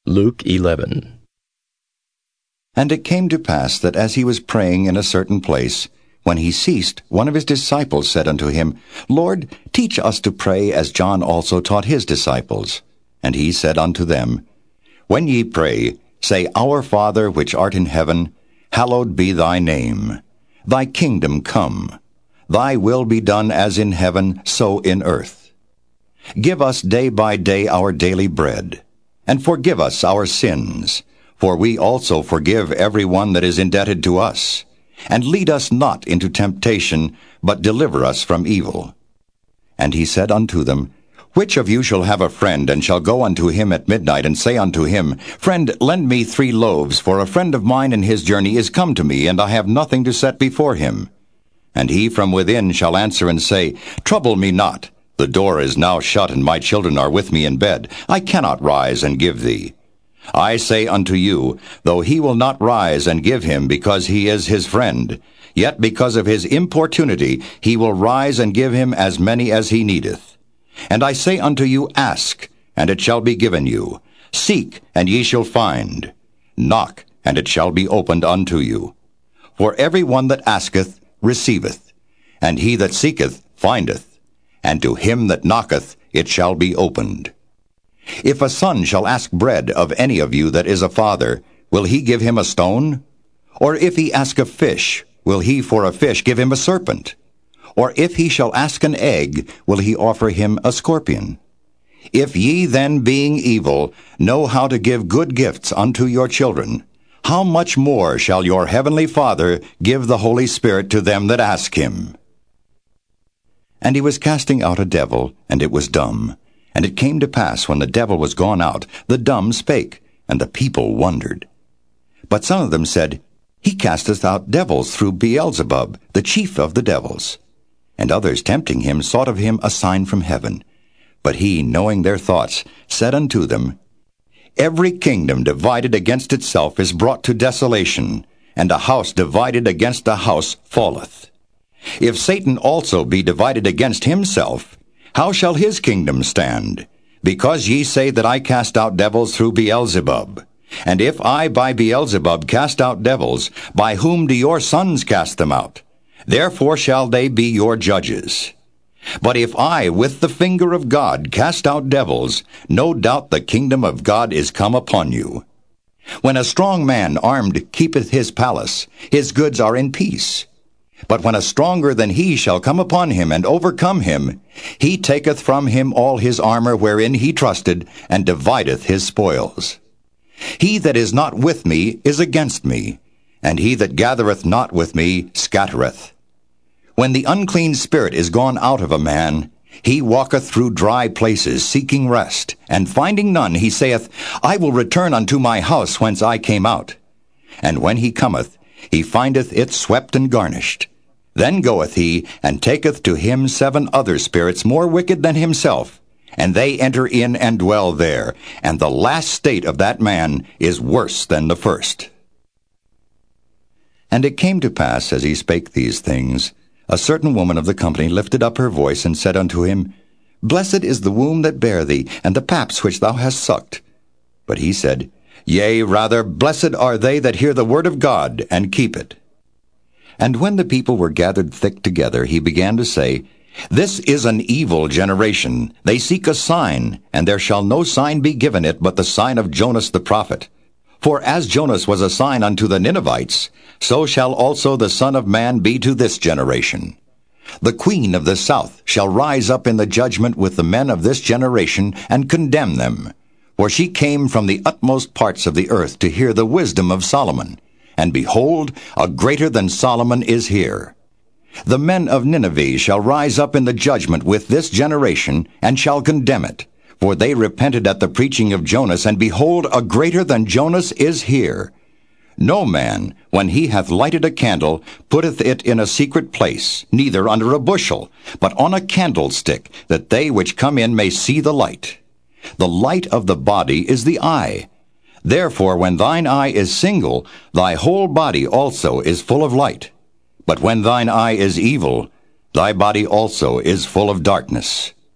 Luke 11. And it came to pass that as he was praying in a certain place, when he ceased, one of his disciples said unto him, Lord, teach us to pray as John also taught his disciples. And he said unto them, When ye pray, say, Our Father which art in heaven, hallowed be thy name. Thy kingdom come. Thy will be done as in heaven, so in earth. Give us day by day our daily bread, and forgive us our sins, for we also forgive every one that is indebted to us. And lead us not into temptation, but deliver us from evil. And he said unto them, Which of you shall have a friend, and shall go unto him at midnight, and say unto him, Friend, lend me 3 loaves, for a friend of mine in his journey is come to me, and I have nothing to set before him? And he from within shall answer and say, Trouble me not. The door is now shut, and my children are with me in bed. I cannot rise and give thee. I say unto you, though he will not rise and give him because he is his friend, yet because of his importunity he will rise and give him as many as he needeth. And I say unto you, Ask, and it shall be given you. Seek, and ye shall find. Knock, and it shall be opened unto you. For every one that asketh receiveth, and he that seeketh findeth, and to him that knocketh it shall be opened. If a son shall ask bread of any of you that is a father, will he give him a stone? Or if he ask a fish, will he for a fish give him a serpent? Or if he shall ask an egg, will he offer him a scorpion? If ye then, being evil, know how to give good gifts unto your children, how much more shall your heavenly Father give the Holy Spirit to them that ask him? And he was casting out a devil, and it was dumb. And it came to pass, when the devil was gone out, the dumb spake, and the people wondered. But some of them said, He casteth out devils through Beelzebub, the chief of the devils. And others, tempting him, sought of him a sign from heaven. But he, knowing their thoughts, said unto them, Every kingdom divided against itself is brought to desolation, and a house divided against a house falleth. If Satan also be divided against himself, how shall his kingdom stand? Because ye say that I cast out devils through Beelzebub. And if I by Beelzebub cast out devils, by whom do your sons cast them out? Therefore shall they be your judges. But if I with the finger of God cast out devils, no doubt the kingdom of God is come upon you. When a strong man armed keepeth his palace, his goods are in peace. But when a stronger than he shall come upon him and overcome him, he taketh from him all his armor wherein he trusted, and divideth his spoils. He that is not with me is against me, and he that gathereth not with me scattereth. When the unclean spirit is gone out of a man, he walketh through dry places, seeking rest, and finding none, he saith, I will return unto my house whence I came out. And when he cometh, he findeth it swept and garnished. Then goeth he, and taketh to him 7 other spirits more wicked than himself, and they enter in and dwell there, and the last state of that man is worse than the first. And it came to pass, as he spake these things, a certain woman of the company lifted up her voice, and said unto him, Blessed is the womb that bare thee, and the paps which thou hast sucked. But he said, Yea, rather, blessed are they that hear the word of God, and keep it. And when the people were gathered thick together, he began to say, This is an evil generation. They seek a sign, and there shall no sign be given it but the sign of Jonas the prophet. For as Jonas was a sign unto the Ninevites, so shall also the Son of Man be to this generation. The queen of the south shall rise up in the judgment with the men of this generation, and condemn them. For she came from the utmost parts of the earth to hear the wisdom of Solomon. And behold, a greater than Solomon is here. The men of Nineveh shall rise up in the judgment with this generation, and shall condemn it. For they repented at the preaching of Jonas, and behold, a greater than Jonas is here. No man, when he hath lighted a candle, putteth it in a secret place, neither under a bushel, but on a candlestick, that they which come in may see the light. The light of the body is the eye. Therefore, when thine eye is single, thy whole body also is full of light. But when thine eye is evil, thy body also is full of darkness.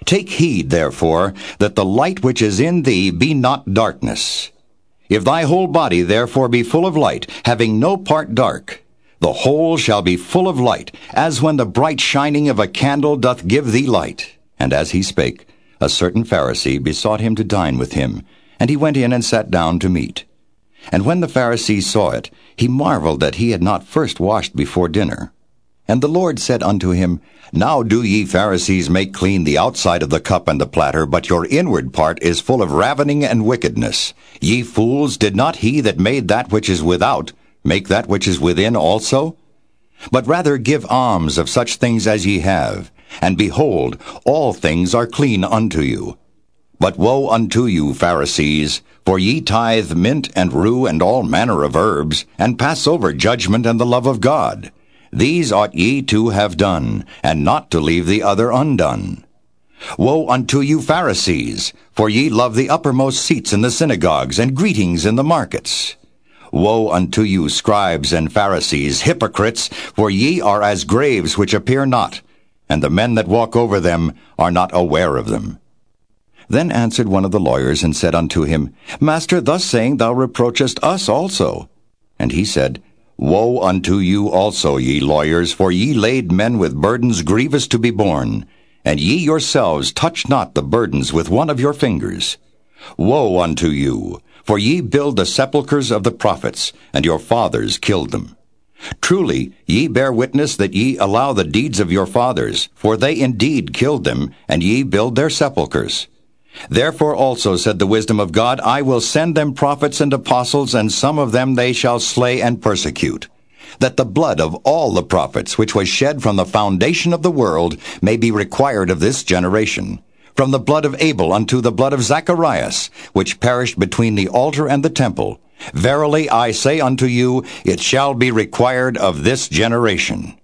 Take heed, therefore, that the light which is in thee be not darkness. If thy whole body therefore be full of light, having no part dark, the whole shall be full of light, as when the bright shining of a candle doth give thee light. And as he spake, a certain Pharisee besought him to dine with him, and he went in and sat down to meat. And when the Pharisee saw it, he marveled that he had not first washed before dinner. And the Lord said unto him, Now do ye Pharisees make clean the outside of the cup and the platter, but your inward part is full of ravening and wickedness. Ye fools, did not he that made that which is without make that which is within also? But rather give alms of such things as ye have, and behold, all things are clean unto you. But woe unto you, Pharisees, for ye tithe mint and rue and all manner of herbs, and pass over judgment and the love of God. These ought ye to have done, and not to leave the other undone. Woe unto you, Pharisees, for ye love the uppermost seats in the synagogues, and greetings in the markets. Woe unto you, scribes and Pharisees, hypocrites, for ye are as graves which appear not, and the men that walk over them are not aware of them. Then answered one of the lawyers, and said unto him, Master, thus saying thou reproachest us also. And he said, Woe unto you also, ye lawyers, for ye laid men with burdens grievous to be borne, and ye yourselves touch not the burdens with one of your fingers. Woe unto you, for ye build the sepulchres of the prophets, and your fathers killed them. Truly, ye bear witness that ye allow the deeds of your fathers, for they indeed killed them, and ye build their sepulchres. Therefore also said the wisdom of God, I will send them prophets and apostles, and some of them they shall slay and persecute, that the blood of all the prophets which was shed from the foundation of the world may be required of this generation, from the blood of Abel unto the blood of Zacharias, which perished between the altar and the temple. Verily I say unto you, it shall be required of this generation.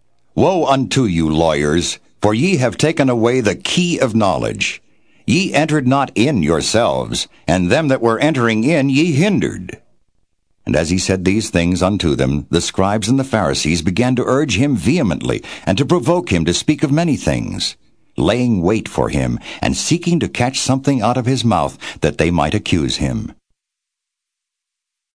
Woe unto you, lawyers, for ye have taken away the key of knowledge. Ye entered not in yourselves, and them that were entering in ye hindered. And as he said these things unto them, the scribes and the Pharisees began to urge him vehemently, and to provoke him to speak of many things, laying wait for him, and seeking to catch something out of his mouth, that they might accuse him.